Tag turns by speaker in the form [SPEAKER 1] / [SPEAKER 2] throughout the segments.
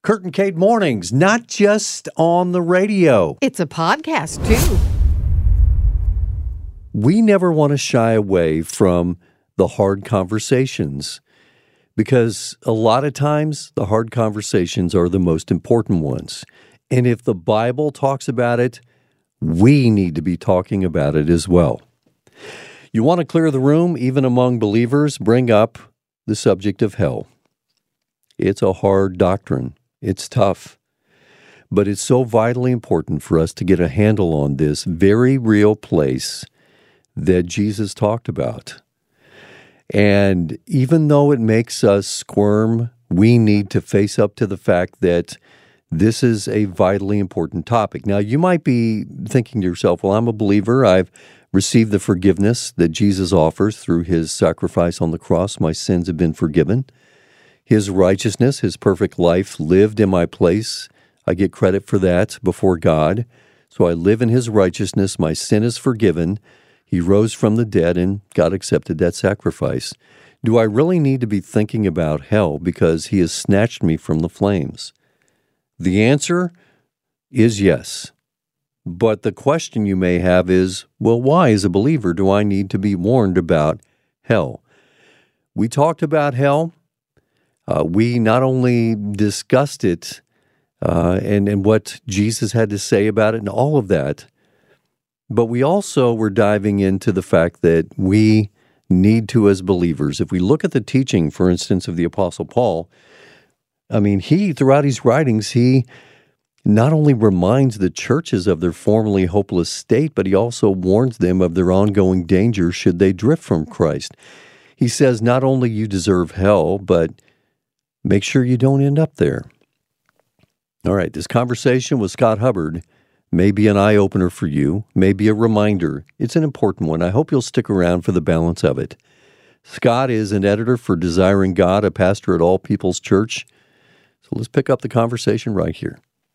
[SPEAKER 1] Kurt and Kate Mornings, not just on the radio.
[SPEAKER 2] It's a podcast, too.
[SPEAKER 1] We never want to shy away from the hard conversations because a lot of times the hard conversations are the most important ones. And if the Bible talks about it, we need to be talking about it as well. You want to clear the room, even among believers, bring up the subject of hell. It's a hard doctrine. It's tough, but it's so vitally important for us to get a handle on this very real place that Jesus talked about. And even though it makes us squirm, we need to face up to the fact that this is a vitally important topic. Now, you might be thinking to yourself, well, I'm a believer. I've received the forgiveness that Jesus offers through his sacrifice on the cross. My sins have been forgiven. His righteousness, his perfect life lived in my place. I get credit for that before God. So I live in his righteousness. My sin is forgiven. He rose from the dead and God accepted that sacrifice. Do I really need to be thinking about hell because he has snatched me from the flames? The answer is yes. But the question you may have is, well, why as a believer do I need to be warned about hell? We talked about hell. We not only discussed it and what Jesus had to say about it and all of that, but we also were diving into the fact that we need to, as believers, if we look at the teaching, for instance, of the Apostle Paul, he, throughout his writings, he not only reminds the churches of their formerly hopeless state, but he also warns them of their ongoing danger should they drift from Christ. He says, not only you deserve hell, but make sure you don't end up there. All right, this conversation with Scott Hubbard may be an eye-opener for you, may be a reminder. It's an important one. I hope you'll stick around for the balance of it. Scott is an editor for Desiring God, a pastor at All People's Church. So let's pick up the conversation right here.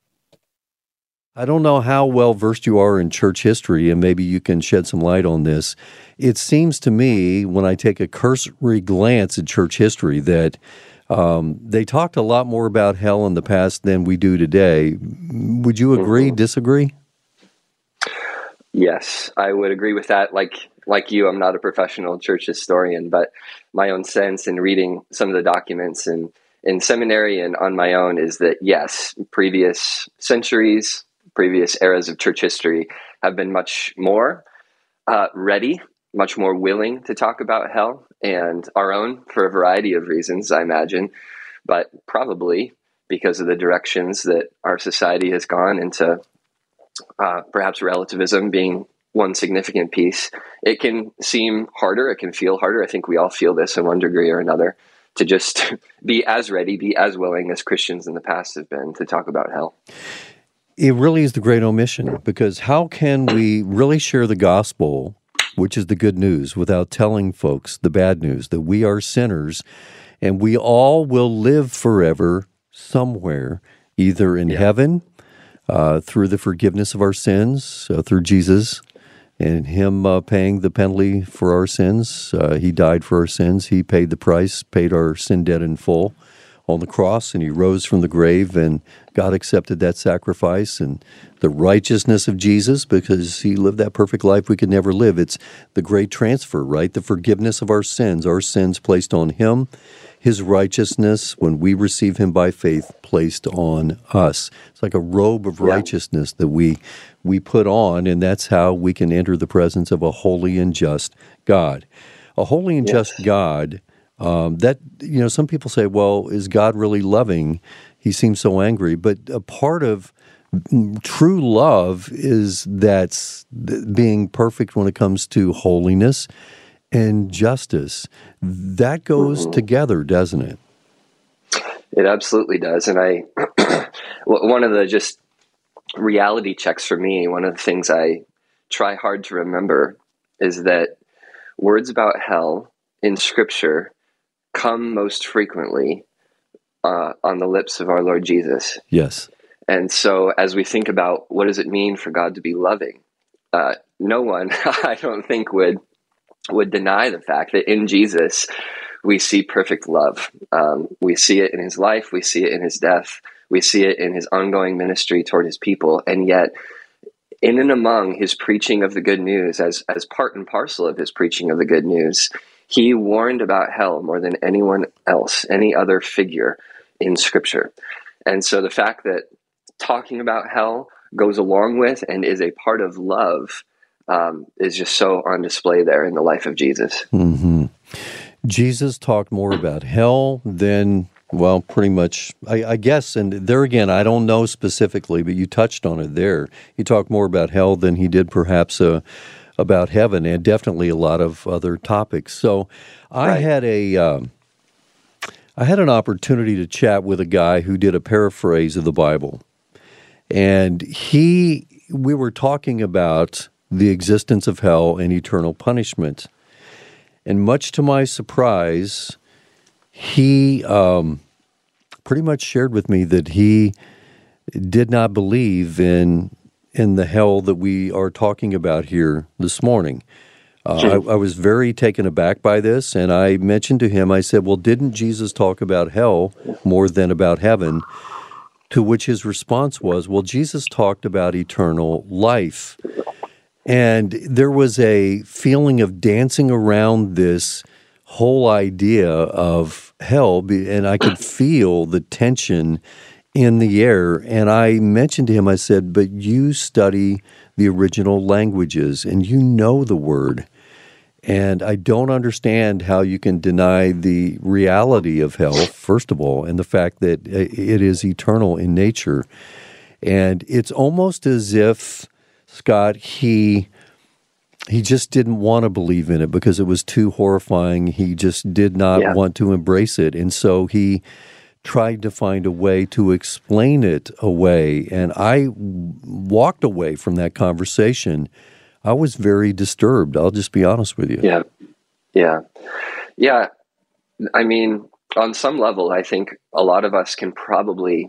[SPEAKER 1] I don't know how well versed you are in church history, and maybe you can shed some light on this. It seems to me, when I take a cursory glance at church history, that they talked a lot more about hell in the past than we do today. Would you agree, disagree?
[SPEAKER 3] Yes, I would agree with that. Like you, I'm not a professional church historian, but my own sense in reading some of the documents in seminary and on my own is that, yes, previous centuries, previous eras of church history have been much more ready, much more willing to talk about hell, and our own for a variety of reasons, I imagine, but probably because of the directions that our society has gone into, perhaps relativism being one significant piece. It can seem harder, it can feel harder. I think we all feel this in one degree or another, to just be as ready, be as willing as Christians in the past have been to talk about hell.
[SPEAKER 1] It really is the great omission, because how can we really share the gospel, which is the good news, without telling folks the bad news, that we are sinners and we all will live forever somewhere, either in heaven, through the forgiveness of our sins, through Jesus and him paying the penalty for our sins. He died for our sins. He paid the price, paid our sin debt in full on the cross, and he rose from the grave, and God accepted that sacrifice and the righteousness of Jesus because he lived that perfect life we could never live. It's the great transfer, right? The forgiveness of our sins placed on him, his righteousness, when we receive him by faith, placed on us. It's like a robe of righteousness that we put on, and that's how we can enter the presence of a holy and just God. A holy and just God, some people say, well, is God really loving? He seems so angry. But a part of true love is that's being perfect when it comes to holiness and justice. That goes together, doesn't it?
[SPEAKER 3] It absolutely does. And one of the just reality checks for me, one of the things I try hard to remember is that words about hell in Scripture come most frequently on the lips of our Lord Jesus.
[SPEAKER 1] Yes.
[SPEAKER 3] And so as we think about what does it mean for God to be loving, no one, I don't think, would deny the fact that in Jesus we see perfect love. We see it in his life. We see it in his death. We see it in his ongoing ministry toward his people. And yet, in and among his preaching of the good news, as part and parcel of his preaching of the good news, he warned about hell more than anyone else, any other figure in Scripture. And so the fact that talking about hell goes along with and is a part of love is just so on display there in the life of Jesus.
[SPEAKER 1] Mm-hmm. Jesus talked more about hell than, well, pretty much, I guess, and there again, I don't know specifically, but you touched on it there. He talked more about hell than he did perhaps about heaven, and definitely a lot of other topics. So I had an opportunity to chat with a guy who did a paraphrase of the Bible, and we were talking about the existence of hell and eternal punishment. And much to my surprise, he pretty much shared with me that he did not believe in the hell that we are talking about here this morning. I was very taken aback by this, and I mentioned to him, I said, well, didn't Jesus talk about hell more than about heaven? To which his response was, well, Jesus talked about eternal life. And there was a feeling of dancing around this whole idea of hell, and I could feel the tension in the air. And I mentioned to him, I said, but you study the original languages, and you know the word. And I don't understand how you can deny the reality of hell, first of all, and the fact that it is eternal in nature. And it's almost as if, Scott, he just didn't want to believe in it because it was too horrifying. He just did not want to embrace it. And so he tried to find a way to explain it away. And I walked away from that conversation. I was very disturbed. I'll just be honest with you.
[SPEAKER 3] Yeah. I mean, on some level, I think a lot of us can probably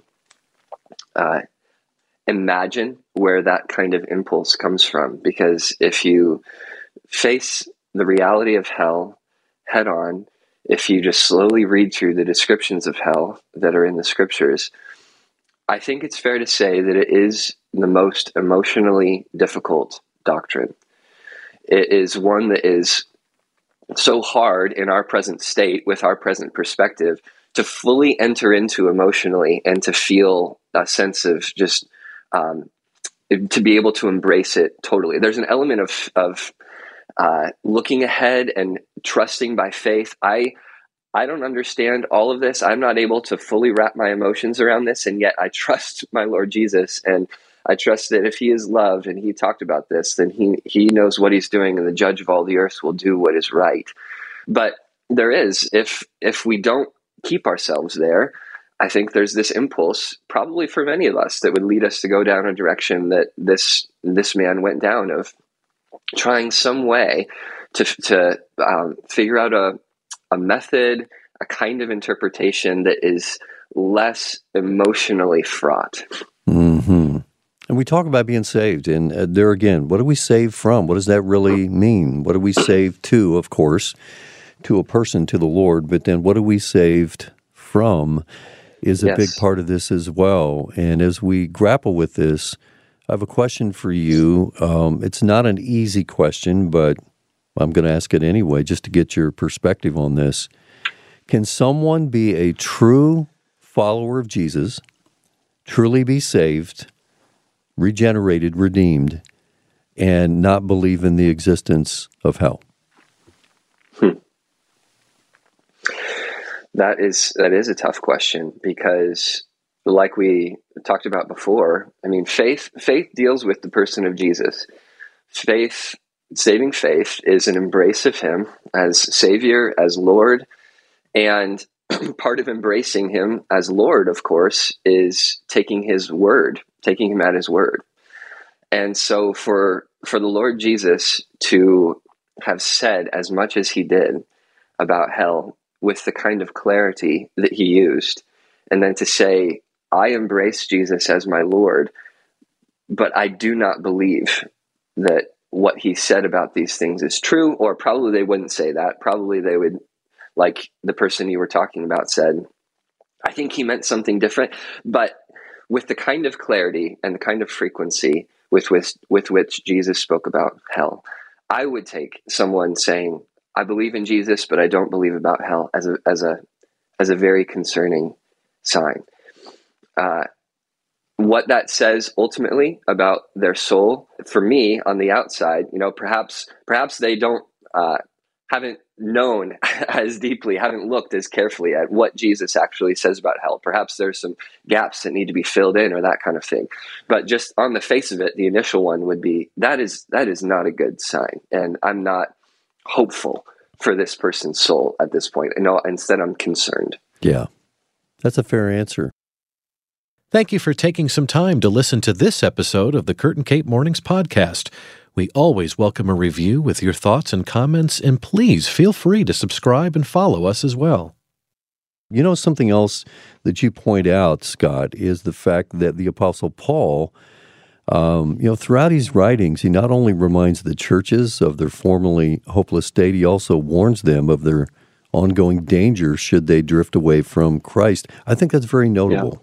[SPEAKER 3] imagine where that kind of impulse comes from. Because if you face the reality of hell head on, if you just slowly read through the descriptions of hell that are in the Scriptures, I think it's fair to say that it is the most emotionally difficult doctrine. It is one that is so hard in our present state with our present perspective to fully enter into emotionally and to feel a sense of just to be able to embrace it totally. There's an element of looking ahead and trusting by faith. I don't understand all of this. I'm not able to fully wrap my emotions around this, and yet I trust my Lord Jesus, and I trust that if he is love and he talked about this, then he knows what he's doing, and the judge of all the earth will do what is right. But there is, if we don't keep ourselves there, I think there's this impulse, probably for many of us, that would lead us to go down a direction that this man went down, of trying some way to figure out a method, a kind of interpretation that is less emotionally fraught.
[SPEAKER 1] Mm-hmm. And we talk about being saved, and there again, what are we saved from? What does that really mean? What are we saved to, of course, to a person, to the Lord, but then what are we saved from is a big part of this as well. And as we grapple with this, I have a question for you. It's not an easy question, but I'm going to ask it anyway, just to get your perspective on this. Can someone be a true follower of Jesus, truly be saved, regenerated, redeemed, and not believe in the existence of hell?
[SPEAKER 3] That is a tough question, because like we talked about before, I mean, faith deals with the person of Jesus. Saving faith is an embrace of him as Savior, as Lord, and part of embracing him as Lord, of course, is taking him at his word. And so for the Lord Jesus to have said as much as he did about hell with the kind of clarity that he used, and then to say, I embrace Jesus as my Lord, but I do not believe that what he said about these things is true, or probably they wouldn't say that. Probably they would, like the person you were talking about said, I think he meant something different. But with the kind of clarity and the kind of frequency with which Jesus spoke about hell, I would take someone saying, I believe in Jesus, but I don't believe about hell as a very concerning sign. What that says ultimately about their soul, for me on the outside, perhaps they haven't known as deeply, haven't looked as carefully at what Jesus actually says about hell. Perhaps there's some gaps that need to be filled in or that kind of thing. But just on the face of it, the initial one would be, that is not a good sign. And I'm not hopeful for this person's soul at this point. Instead, I'm concerned.
[SPEAKER 1] Yeah, that's a fair answer.
[SPEAKER 2] Thank you for taking some time to listen to this episode of the Kurt and Kate Mornings podcast. We always welcome a review with your thoughts and comments, and please feel free to subscribe and follow us as well.
[SPEAKER 1] Something else that you point out, Scott, is the fact that the Apostle Paul, throughout his writings, he not only reminds the churches of their formerly hopeless state, he also warns them of their ongoing danger should they drift away from Christ. I think that's very notable.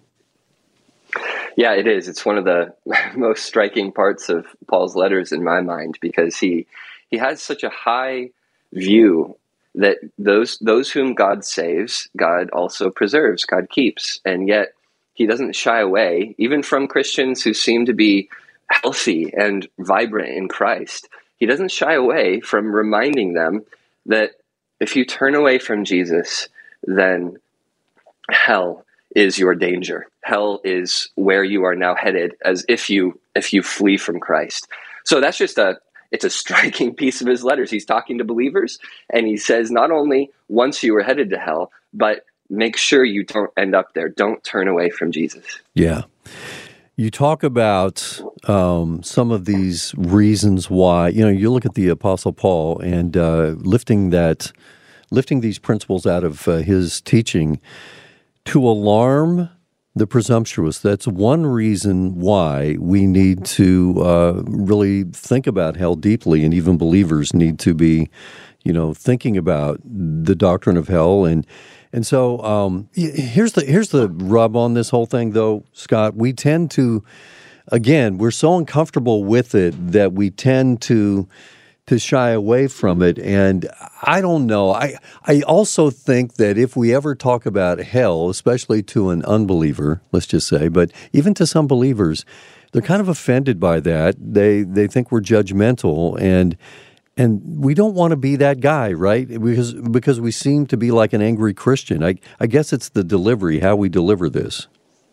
[SPEAKER 3] Yeah, it is. It's one of the most striking parts of Paul's letters in my mind, because he has such a high view that those whom God saves, God also preserves, God keeps. And yet he doesn't shy away, even from Christians who seem to be healthy and vibrant in Christ. He doesn't shy away from reminding them that if you turn away from Jesus, then hell is your danger. Hell is where you are now headed, as if you flee from Christ. So that's just it's a striking piece of his letters. He's talking to believers, and he says, not only once you are headed to hell, but make sure you don't end up there. Don't turn away from Jesus.
[SPEAKER 1] Yeah. You talk about some of these reasons why, you look at the Apostle Paul and lifting these principles out of his teaching to alarm the presumptuous. That's one reason why we need to really think about hell deeply, and even believers need to be, thinking about the doctrine of hell. And so here's the rub on this whole thing, though, Scott. We tend to, again, we're so uncomfortable with it that we tend to shy away from it. And I don't know. I also think that if we ever talk about hell, especially to an unbeliever, let's just say, but even to some believers, they're kind of offended by that. They think we're judgmental, and we don't want to be that guy, right? Because we seem to be like an angry Christian. I guess it's the delivery, how we deliver this.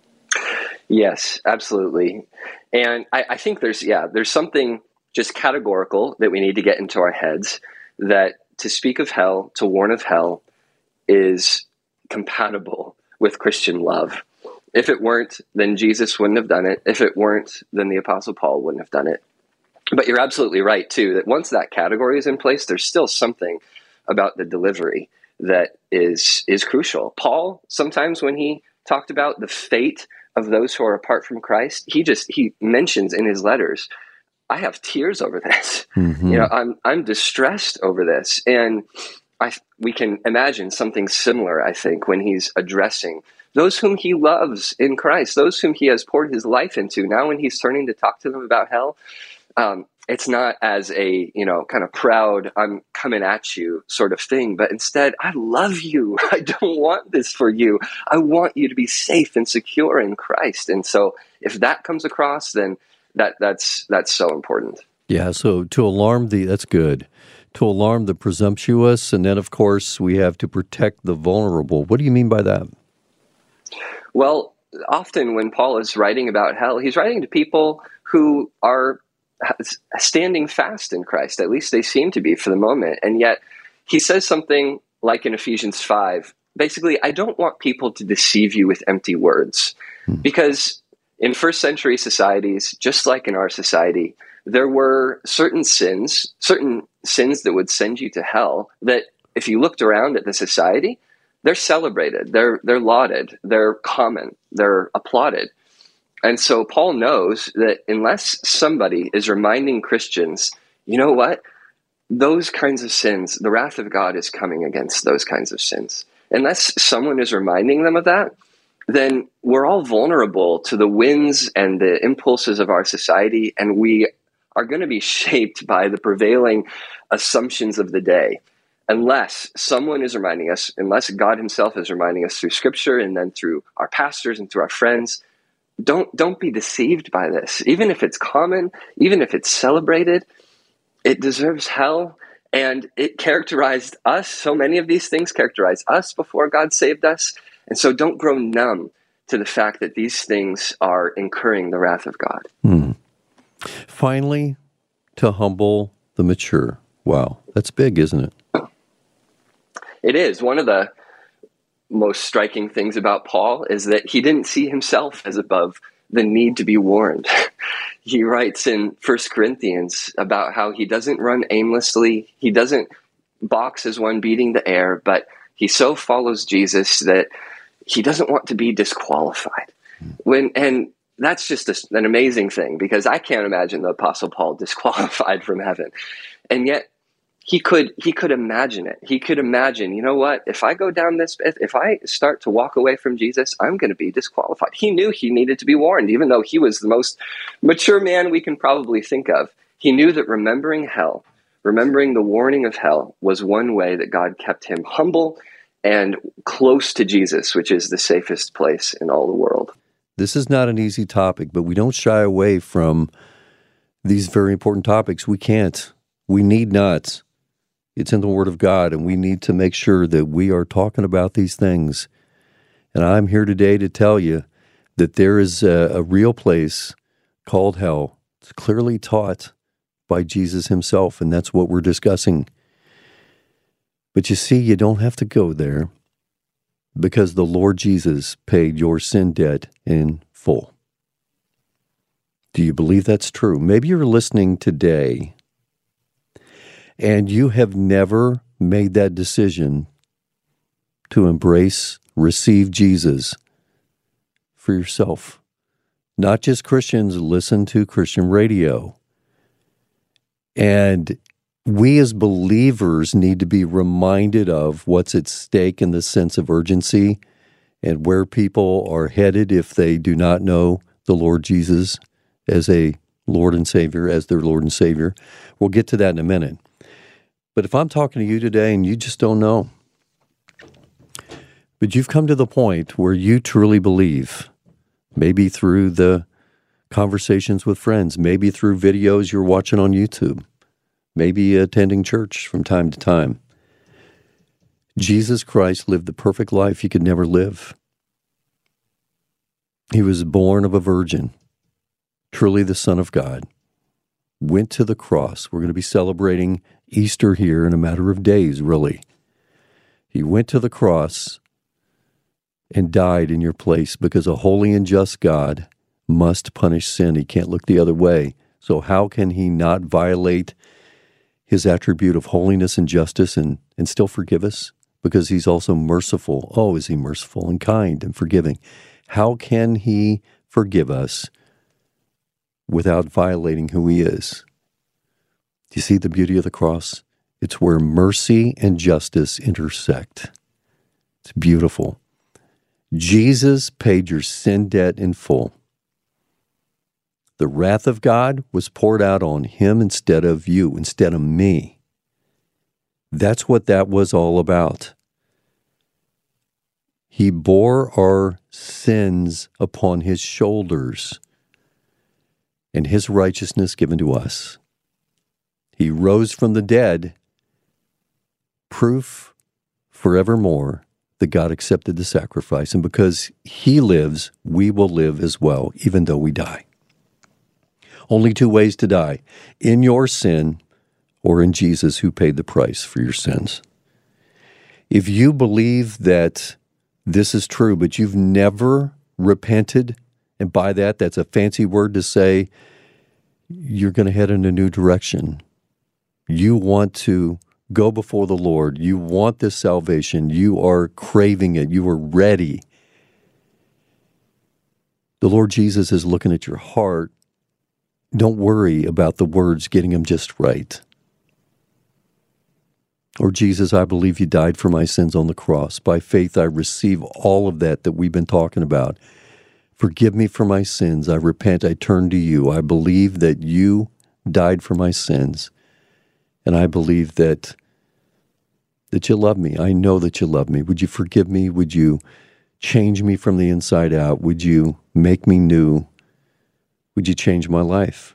[SPEAKER 3] Yes, absolutely. And I think there's something just categorical that we need to get into our heads, that to speak of hell, to warn of hell, is compatible with Christian love. If it weren't, then Jesus wouldn't have done it. If it weren't, then the Apostle Paul wouldn't have done it. But you're absolutely right, too, that once that category is in place, there's still something about the delivery that is crucial. Paul, sometimes when he talked about the fate of those who are apart from Christ, he mentions in his letters, I have tears over this. Mm-hmm. I'm distressed over this. And we can imagine something similar, I think, when he's addressing those whom he loves in Christ, those whom he has poured his life into. Now when he's turning to talk to them about hell, it's not as a, kind of proud, I'm coming at you sort of thing, but instead, I love you. I don't want this for you. I want you to be safe and secure in Christ. And so if that comes across, then that's so important.
[SPEAKER 1] Yeah, so to alarm that's good. To alarm the presumptuous, and then, of course, we have to protect the vulnerable. What do you mean by that?
[SPEAKER 3] Well, often when Paul is writing about hell, he's writing to people who are standing fast in Christ. At least they seem to be for the moment. And yet he says something like in Ephesians 5, basically, I don't want people to deceive you with empty words. Because in first century societies, just like in our society, there were certain sins that would send you to hell that if you looked around at the society, they're celebrated, they're lauded, they're common, they're applauded. And so Paul knows that unless somebody is reminding Christians, you know what, those kinds of sins, the wrath of God is coming against those kinds of sins. Unless someone is reminding them of that, then we're all vulnerable to the winds and the impulses of our society, and we are going to be shaped by the prevailing assumptions of the day. Unless someone is reminding us, unless God himself is reminding us through Scripture and then through our pastors and through our friends, don't be deceived by this. Even if it's common, even if it's celebrated, it deserves hell. And it characterized us. So many of these things characterized us before God saved us. And so don't grow numb to the fact that these things are incurring the wrath of God.
[SPEAKER 1] Finally, to humble the mature. Wow, that's big, isn't it?
[SPEAKER 3] It is. One of the most striking things about Paul is that he didn't see himself as above the need to be warned. He writes in 1 Corinthians about how he doesn't run aimlessly. He doesn't box as one beating the air, but he so follows Jesus that he doesn't want to be disqualified. And that's just an amazing thing, because I can't imagine the Apostle Paul disqualified from heaven. And yet he could imagine it. He could imagine, you know what, if I go down this path, if I start to walk away from Jesus, I'm going to be disqualified. He knew he needed to be warned, even though he was the most mature man we can probably think of. He knew that remembering hell, remembering the warning of hell, was one way that God kept him humble and close to Jesus, which is the safest place in all the world.
[SPEAKER 1] This is not an easy topic, but we don't shy away from these very important topics. We can't. We need not. It's in the Word of God, and we need to make sure that we are talking about these things. And I'm here today to tell you that there is a real place called hell. It's clearly taught by Jesus himself, and that's what we're discussing. But you see, you don't have to go there, because the Lord Jesus paid your sin debt in full. Do you believe that's true? Maybe you're listening today and you have never made that decision to embrace, receive Jesus for yourself. Not just Christians listen to Christian radio. And we as believers need to be reminded of what's at stake in the sense of urgency and where people are headed if they do not know the Lord Jesus as a Lord and Savior, as their Lord and Savior. We'll get to that in a minute. But if I'm talking to you today and you just don't know, but you've come to the point where you truly believe, maybe through the conversations with friends, maybe through videos you're watching on YouTube, maybe attending church from time to time, Jesus Christ lived the perfect life he could never live. He was born of a virgin, truly the Son of God, went to the cross. We're going to be celebrating Easter here in a matter of days, really. He went to the cross and died in your place, because a holy and just God must punish sin. He can't look the other way. So how can he not violate his attribute of holiness and justice and still forgive us? Because he's also merciful. Oh, is he merciful and kind and forgiving? How can he forgive us without violating who he is? Do you see the beauty of the cross? It's where mercy and justice intersect. It's beautiful. Jesus paid your sin debt in full. The wrath of God was poured out on him instead of you, instead of me. That's what that was all about. He bore our sins upon his shoulders, and his righteousness given to us. He rose from the dead, proof forevermore that God accepted the sacrifice. And because he lives, we will live as well, even though we die. Only two ways to die: in your sin or in Jesus, who paid the price for your sins. If you believe that this is true, but you've never repented, and by that, that's a fancy word to say you're going to head in a new direction. You want to go before the Lord. You want this salvation. You are craving it. You are ready. The Lord Jesus is looking at your heart. Don't worry about the words, getting them just right. Or Jesus, I believe you died for my sins on the cross. By faith, I receive all of that we've been talking about. Forgive me for my sins. I repent. I turn to you. I believe that you died for my sins. And I believe that you love me. I know that you love me. Would you forgive me? Would you change me from the inside out? Would you make me new? Would you change my life?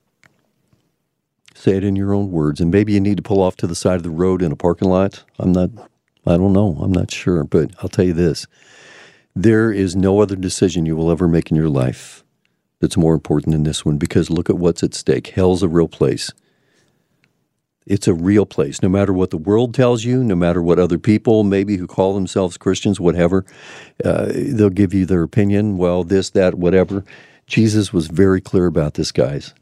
[SPEAKER 1] Say it in your own words. And maybe you need to pull off to the side of the road in a parking lot. I don't know. I'm not sure. But I'll tell you this. There is no other decision you will ever make in your life that's more important than this one, because look at what's at stake. Hell's a real place. It's a real place. No matter what the world tells you, no matter what other people maybe who call themselves Christians, whatever, they'll give you their opinion. Well, this, that, whatever. Jesus was very clear about this, guys.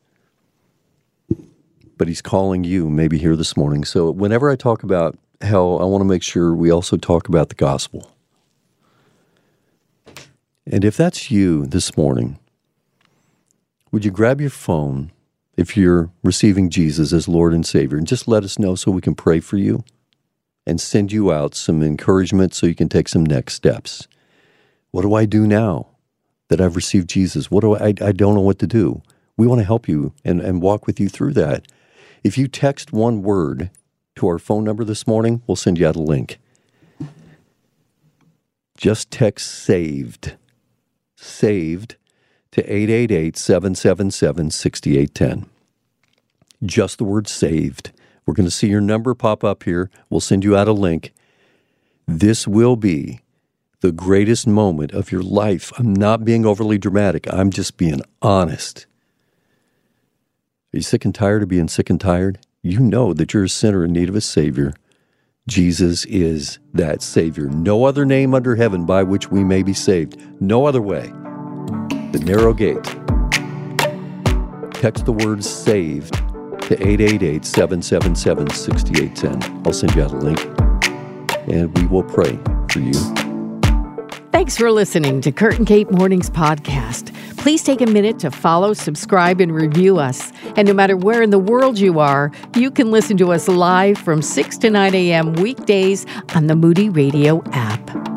[SPEAKER 1] But he's calling you maybe here this morning. So whenever I talk about hell, I want to make sure we also talk about the gospel. And if that's you this morning, would you grab your phone if you're receiving Jesus as Lord and Savior and just let us know so we can pray for you and send you out some encouragement so you can take some next steps. What do I do now that I've received Jesus? I don't know what to do. We want to help you and walk with you through that. If you text one word to our phone number this morning, we'll send you out a link. Just text SAVED to 888-777-6810. Just the word SAVED. We're going to see your number pop up here. We'll send you out a link. This will be the greatest moment of your life. I'm not being overly dramatic. I'm just being honest. Are you sick and tired of being sick and tired? You know that you're a sinner in need of a Savior. Jesus is that Savior. No other name under heaven by which we may be saved. No other way. The narrow gate. Text the word SAVED to 888-777-6810. I'll send you out a link, and we will pray for you.
[SPEAKER 4] Thanks for listening to Kurt and Kate Mornings Podcast. Please take a minute to follow, subscribe, and review us. And no matter where in the world you are, you can listen to us live from 6 to 9 a.m. weekdays on the Moody Radio app.